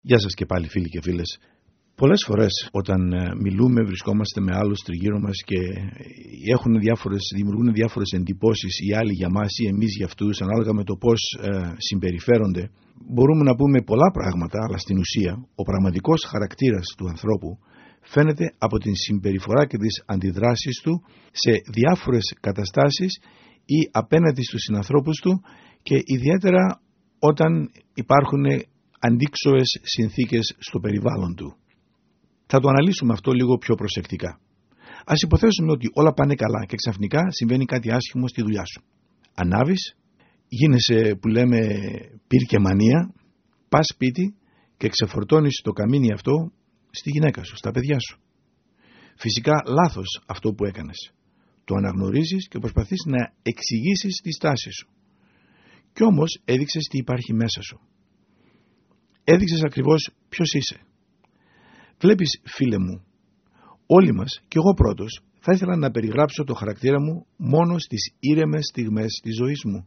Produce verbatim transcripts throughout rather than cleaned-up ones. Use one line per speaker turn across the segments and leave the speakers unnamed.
Γεια σας και πάλι φίλοι και φίλες. Πολλές φορές όταν μιλούμε, βρισκόμαστε με άλλους τριγύρω μας και έχουν διάφορες, δημιουργούν διάφορες εντυπώσεις οι άλλοι για μας ή εμείς για αυτούς, ανάλογα με το πώς ε, συμπεριφέρονται. Μπορούμε να πούμε πολλά πράγματα, αλλά στην ουσία ο πραγματικός χαρακτήρας του ανθρώπου φαίνεται από την συμπεριφορά και τις αντιδράσεις του σε διάφορες καταστάσεις ή απέναντι στους συνανθρώπους του, και ιδιαίτερα όταν υπάρχουν αντίξωες συνθήκες στο περιβάλλον του. Θα το αναλύσουμε αυτό λίγο πιο προσεκτικά. Ας υποθέσουμε ότι όλα πάνε καλά και ξαφνικά συμβαίνει κάτι άσχημο στη δουλειά σου. Ανάβεις, γίνεσαι που λέμε πυρκεμανία, πας σπίτι και ξεφορτώνεις το καμίνι αυτό στη γυναίκα σου, στα παιδιά σου. Φυσικά λάθος αυτό που έκανες. Το αναγνωρίζεις και προσπαθείς να εξηγήσεις τη στάση σου. Κι όμως έδειξες τι υπάρχει μέσα σου. Έδειξες ακριβώς ποιος είσαι. Βλέπεις, φίλε μου, όλοι μας, και εγώ πρώτος, θα ήθελα να περιγράψω το χαρακτήρα μου μόνο στις ήρεμες στιγμές της ζωής μου.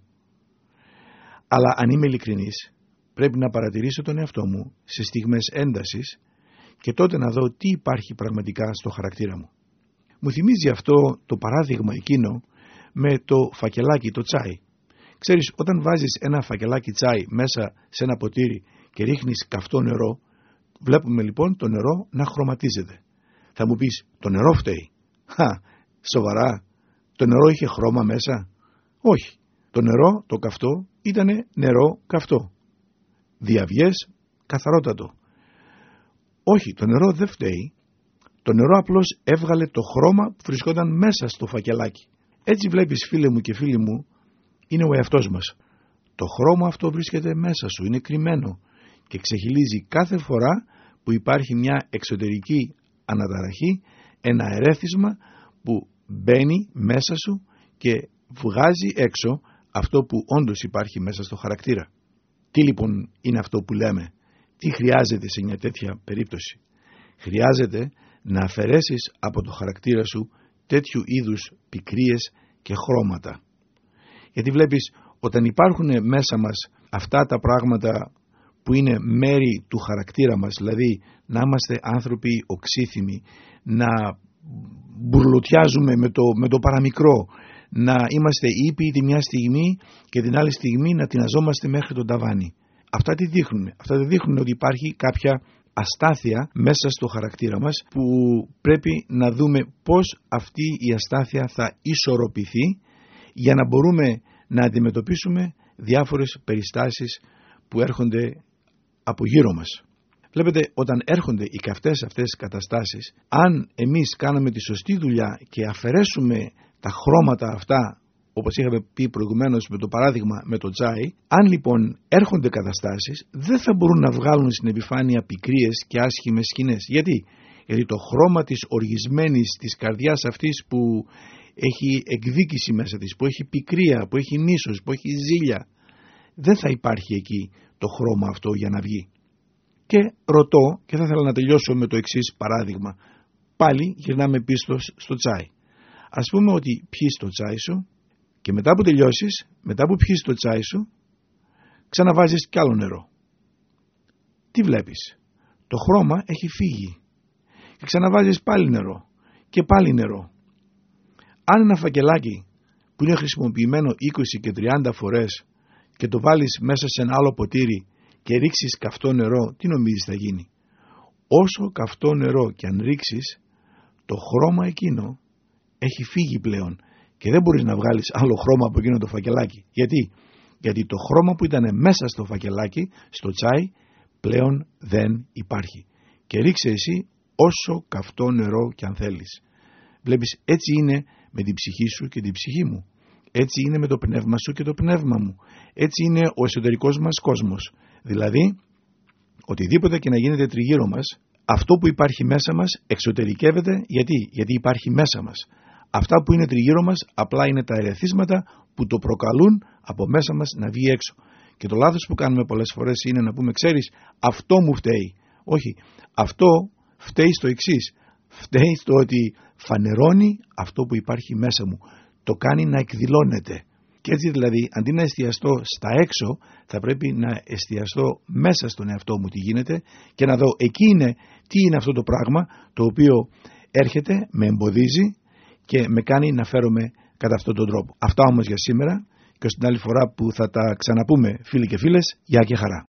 Αλλά αν είμαι ειλικρινής, πρέπει να παρατηρήσω τον εαυτό μου σε στιγμές έντασης και τότε να δω τι υπάρχει πραγματικά στο χαρακτήρα μου. Μου θυμίζει αυτό το παράδειγμα εκείνο με το φακελάκι, το τσάι. Ξέρεις, όταν βάζεις ένα φακελάκι τσάι μέσα σε ένα ποτήρι και ρίχνεις καυτό νερό, βλέπουμε λοιπόν το νερό να χρωματίζεται. Θα μου πεις, το νερό φταίει. Χα, σοβαρά, το νερό είχε χρώμα μέσα? Όχι, το νερό, το καυτό, ήτανε νερό καυτό. Διαβιές, καθαρότατο. Όχι, το νερό δεν φταίει. Το νερό απλώς έβγαλε το χρώμα που βρισκόταν μέσα στο φακελάκι. Έτσι βλέπεις, φίλε μου και φίλοι μου, είναι ο εαυτός μας. Το χρώμα αυτό βρίσκεται μέσα σου, είναι κρυμμένο και ξεχυλίζει κάθε φορά που υπάρχει μια εξωτερική αναταραχή, ένα ερέθισμα που μπαίνει μέσα σου και βγάζει έξω αυτό που όντως υπάρχει μέσα στο χαρακτήρα. Τι λοιπόν είναι αυτό που λέμε? Τι χρειάζεται σε μια τέτοια περίπτωση? Χρειάζεται να αφαιρέσεις από το χαρακτήρα σου τέτοιου είδους πικρίες και χρώματα. Γιατί βλέπεις, όταν υπάρχουν μέσα μας αυτά τα πράγματα που είναι μέρη του χαρακτήρα μας, δηλαδή να είμαστε άνθρωποι οξύθυμοι, να μπουρλουτιάζουμε με το, με το παραμικρό, να είμαστε ήπιοι τη μια στιγμή και την άλλη στιγμή να τειναζόμαστε μέχρι τον ταβάνι. Αυτά τι δείχνουν? Αυτά δεν δείχνουν ότι υπάρχει κάποια αστάθεια μέσα στο χαρακτήρα μας που πρέπει να δούμε πώς αυτή η αστάθεια θα ισορροπηθεί για να μπορούμε να αντιμετωπίσουμε διάφορες περιστάσεις που έρχονται από γύρω μας. Βλέπετε, όταν έρχονται οι καυτές αυτές καταστάσεις, αν εμείς κάναμε τη σωστή δουλειά και αφαιρέσουμε τα χρώματα αυτά, όπως είχαμε πει προηγουμένως με το παράδειγμα με το τσάι, αν λοιπόν έρχονται καταστάσεις, δεν θα μπορούν να βγάλουν στην επιφάνεια πικρίες και άσχημες σκηνές. Γιατί? Γιατί το χρώμα της οργισμένης, της καρδιάς αυτής που έχει εκδίκηση μέσα της, που έχει πικρία, που έχει μίσος, που έχει ζήλια, δεν θα υπάρχει εκεί το χρώμα αυτό για να βγει. Και ρωτώ, και θα ήθελα να τελειώσω με το εξής παράδειγμα. Πάλι γυρνάμε πίσω στο τσάι. Ας πούμε ότι πιείς το τσάι σου και μετά που τελειώσεις, μετά που πιείς το τσάι σου, ξαναβάζεις κι άλλο νερό. Τι βλέπεις? Το χρώμα έχει φύγει. Και ξαναβάζεις πάλι νερό και πάλι νερό. Αν ένα φακελάκι που είναι χρησιμοποιημένο είκοσι και τριάντα φορές και το βάλεις μέσα σε ένα άλλο ποτήρι και ρίξεις καυτό νερό, τι νομίζεις θα γίνει? Όσο καυτό νερό και αν ρίξεις, το χρώμα εκείνο έχει φύγει πλέον και δεν μπορείς να βγάλεις άλλο χρώμα από εκείνο το φακελάκι. Γιατί? Γιατί το χρώμα που ήταν μέσα στο φακελάκι, στο τσάι, πλέον δεν υπάρχει. Και ρίξε εσύ όσο καυτό νερό και αν θέλεις. Βλέπεις, έτσι είναι με την ψυχή σου και την ψυχή μου. Έτσι είναι με το πνεύμα σου και το πνεύμα μου. Έτσι είναι ο εσωτερικός μας κόσμος. Δηλαδή, οτιδήποτε και να γίνεται τριγύρω μας, αυτό που υπάρχει μέσα μας εξωτερικεύεται. Γιατί? Γιατί υπάρχει μέσα μας. Αυτά που είναι τριγύρω μας απλά είναι τα ερεθίσματα που το προκαλούν από μέσα μας να βγει έξω. Και το λάθος που κάνουμε πολλές φορές είναι να πούμε, ξέρεις, αυτό μου φταίει. Όχι, αυτό φταίει στο εξής. Φταίει στο ότι φανερώνει αυτό που υπάρχει μέσα μου. Το κάνει να εκδηλώνεται. Και έτσι δηλαδή, αντί να εστιαστώ στα έξω, θα πρέπει να εστιαστώ μέσα στον εαυτό μου τι γίνεται και να δω εκεί είναι τι είναι αυτό το πράγμα το οποίο έρχεται, με εμποδίζει και με κάνει να φέρομαι κατά αυτόν τον τρόπο. Αυτά όμως για σήμερα, και ως την άλλη φορά που θα τα ξαναπούμε, φίλοι και φίλες, γεια και χαρά.